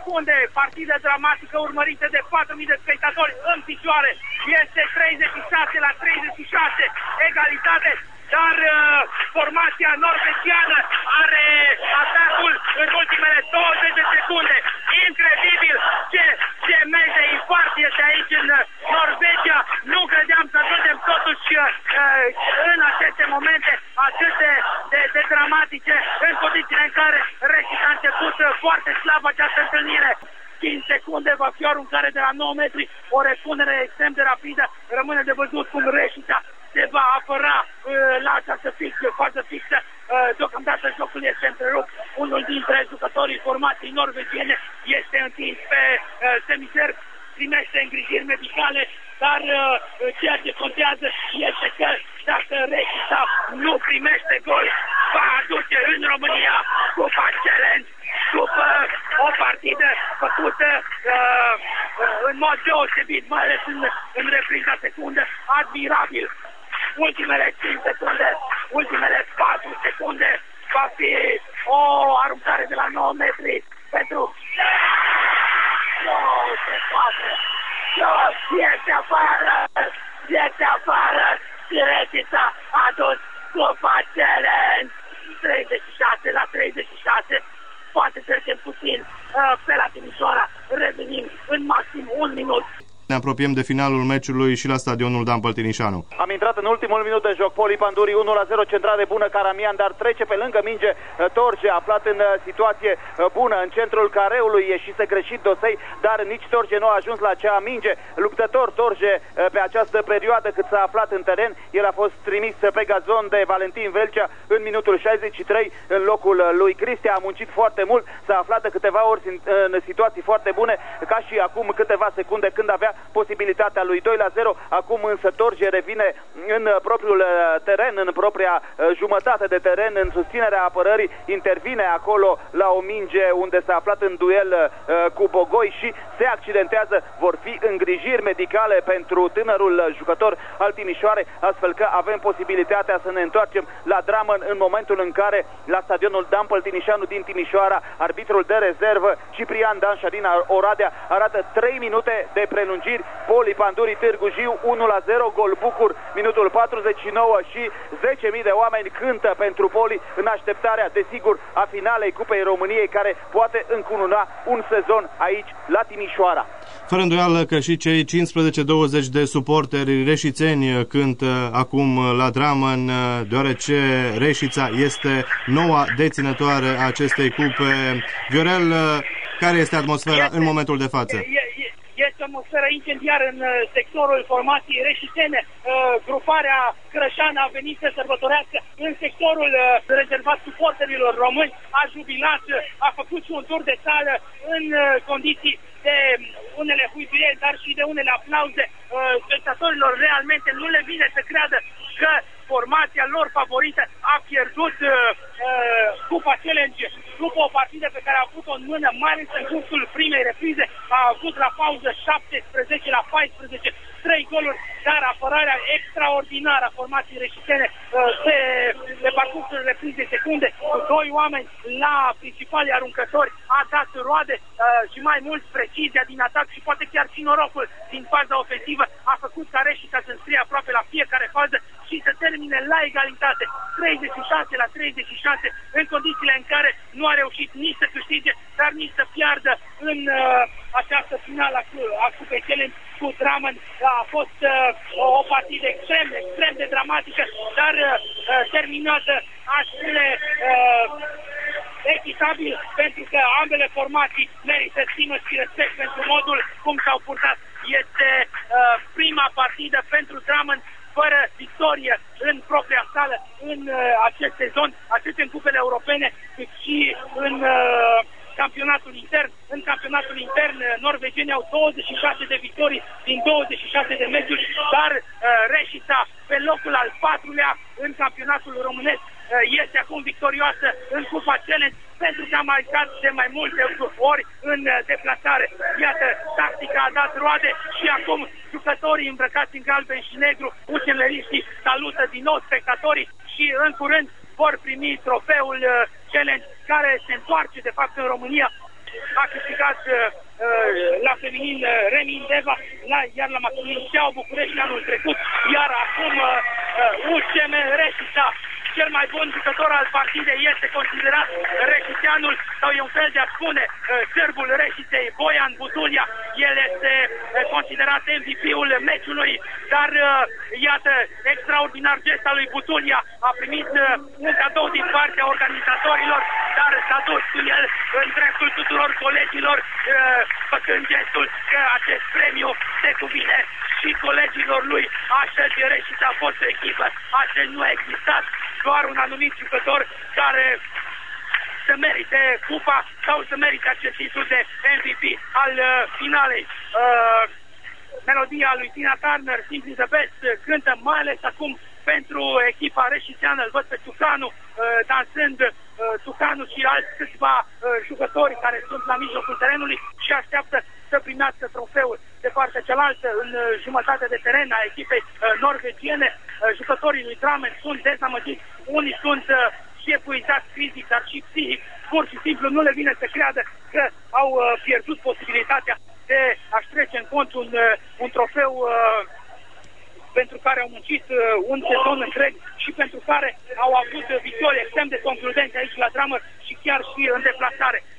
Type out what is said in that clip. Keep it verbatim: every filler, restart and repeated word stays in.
secunde, partidă dramatică urmărită de patru mii de spectatori în picioare. Este treizeci și șase la treizeci și șase, egalitate, dar uh, formația norvegiană are atacul în ultimele douăzeci de secunde. Incredibil ce, ce meci de infart este aici în Norvegia. Nu credeam să ajungem totuși uh, în aceste momente atât de, de, de dramatice, în condițiile în care Reșița a început foarte slab această întâlnire. cinci secunde va fi o aruncare de la nouă metri, o repunere extrem de rapidă. Rămâne de văzut cum Reșița se va apăra uh, la această fixă, fază fixă. Uh, deocamdată jocul este întrerupt. Unul dintre jucătorii formației norvegiene este întins pe uh, semicerc, primește îngrijiri medicale, dar uh, ceea ce contează este că dacă Reșița nu primește gol, va aduce în România Cupa Challenge după o partidă făcută uh, în mod deosebit, mai ales în, în repriza secundă, admirabil. Ultimele cinci secunde, ultimele patru secunde va fi o aruncare de la nouă metri pentru... Nu se poate! Nu, este afară! Este afară! Reșița a dus Cupa Challenge! treizeci și șase la treizeci și șase. Poate trecem puțin uh, pe la Timișoara. Revenim în maxim un minut. Ne apropiem de finalul meciului și la stadionul Dan Păltinișanu. Am intrat în ultimul minut de joc. Poli Panduri unu la zero, centrare bună Caramian, dar trece pe lângă minge Torge, aflat în situație bună în centrul careului. Ieșise greșit Dosei, dar nici Torge nu a ajuns la acea minge. Luptător Torge pe această perioadă cât s-a aflat în teren. El a fost trimis pe gazon de Valentin Velcea în minutul șaizeci și trei în locul lui Cristia. A muncit foarte mult, s-a aflat de câteva ori în, în situații foarte bune, ca și acum câteva secunde când avea posibilitatea lui doi la zero. Acum însă Torge revine în propriul teren, în propria jumătate de teren, în susținerea apărării, intervine acolo la o minge unde s-a aflat în duel cu Bogoi și se accidentează. Vor fi îngrijiri medicale pentru tânărul jucător al Timișoarei, astfel că avem posibilitatea să ne întoarcem la dramă în momentul în care la stadionul Dan Păltinișanu din Timișoara, arbitrul de rezervă Ciprian Danșa din Oradea arată trei minute de prelungiri. Poli Panduri Târgu Jiu unu la zero, gol bucur, minutul patruzeci și nouă și zece mii de oameni cântă pentru Poli în așteptarea, desigur, a finalei Cupei României, care poate încununa un sezon aici la Timișoara. Fără îndoială că și cei cincisprezece douăzeci de suporteri reșițeni cântă acum la Dramăn, deoarece Reșița este noua deținătoare a acestei cupe. Viorel, care este atmosfera este, în momentul de față? E, e, este o atmosferă incendiară în sectorul formației reșițene. Gruparea Crășană a venit să sărbătorească în sectorul rezervat suporterilor români, a jubilat, a făcut și un tur de sală în condiții de unele huiduieli, dar și de unele aplauze. Spectatorilor realmente nu le vine să creadă că formația lor favorită a pierdut uh, uh, Cupa Challenge după o partidă pe care a avut-o în mână, mai ales în cursul primei reprize. A avut la pauză șaptesprezece la paisprezece, trei goluri, dar apărarea extraordinară a formației reșitene uh, pe, pe parcursul reprizei secunde, cu doi oameni la principalii aruncători, a dat roade uh, și mai mult precizia din atac și poate chiar și norocul din faza ofensivă a făcut ca Reșița să înscrie aproape la fiecare fază și să termine la egalitate, treizeci și șase la treizeci și șase, în condițiile în care nu a reușit nici să câștige, dar nici să piardă în uh, această finală a Cupei Challenge cu Dramăn. A fost uh, o partidă extrem, extrem de dramatică, dar uh, terminată astfel uh, echitabil, pentru că ambele formații merită stimă și respect pentru modul cum s-au purtat. Este uh, prima partidă pentru Dramăn fără victorie în propria sală în uh, acest sezon, atât în cupele europene, cât și în uh, campionatul intern. În campionatul intern, norvegienii au douăzeci și șase de victorii din douăzeci și șase de meciuri, dar uh, Reșița, pe locul al patrulea în campionatul românesc, uh, este acum victorioasă în Cupa Challenge, pentru că a marcat de mai multe ori în uh, deplasare. Iată, tactica a dat roade și acum jucătorii îmbrăcați în galben și negru, ucceleriștii, salută din nou spectatorii și în curând vor primi trofeul uh, Challenge, care se întoarce de fapt în România a câștigat la feminin Remi Indeva, la, iar la masculin Steaua București anul trecut, iar acum U C M Reșița, cel mai bun jucător al partidei, este considerat reșițeanul, sau e un fel de a spune sârbul Reșiței, Boian Butulia. El este considerat M V P-ul meciului, dar iată, extraordinar gest al lui Butulia, a primit un cadou din partea organizatorilor, dar s-a dus cu el în dreptul tuturor colegilor, făcând gestul că acest premiu se cuvine și colegilor lui. Astăzi Reșița a fost o echipă, astăzi nu a existat doar un anumit jucător care să merite cupa sau să merite acest titlu de M V P al uh, finalei. Uh, melodia lui Tina Turner, Simply the Best, cântă mai ales acum pentru echipa reșițeană. Îl văd pe Tucanu uh, dansând, uh, Tucanu și alți câțiva uh, jucători care sunt la mijlocul terenului și așteaptă să primească trofeul. De partea cealaltă, în uh, jumătate de teren a echipei uh, norvegiene, uh, jucătorii lui Drammen sunt dezamăgiți. Unii sunt uh, și epuizați fizic, dar și psihic. Pur și simplu nu le vine să creadă că au uh, pierdut posibilitatea de a-și trece în cont un, uh, un trofeu uh, pentru care au muncit uh, un sezon întreg și pentru care au avut uh, victorii extrem de concludente aici la Drammen și chiar și în deplasare.